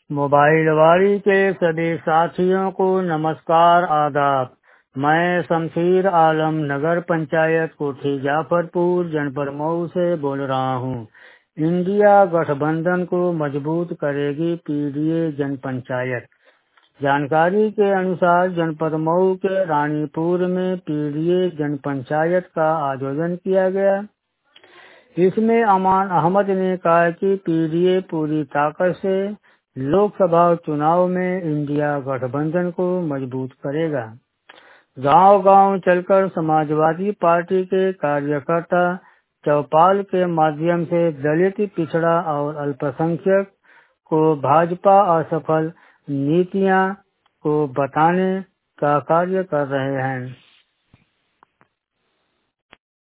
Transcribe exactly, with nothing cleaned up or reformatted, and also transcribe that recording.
मोबाइलवाड़ी के सभी साथियों को नमस्कार आदाब। मैं शमशीर आलम नगर पंचायत कोठी जाफरपुर जनपद मऊ से बोल रहा हूँ। इंडिया गठबंधन को मजबूत करेगी पीडीए जन पंचायत। जानकारी के अनुसार जनपद मऊ के रानीपुर में पीडीए जन पंचायत का आयोजन किया गया। इसमें अमान अहमद ने कहा कि पीडीए पूरी ताकत से लोकसभा चुनाव में इंडिया गठबंधन को मजबूत करेगा। गांव-गांव चलकर समाजवादी पार्टी के कार्यकर्ता चौपाल के माध्यम से दलित, पिछड़ा और अल्पसंख्यक को भाजपा असफल नीतियां को बताने का कार्य कर रहे हैं।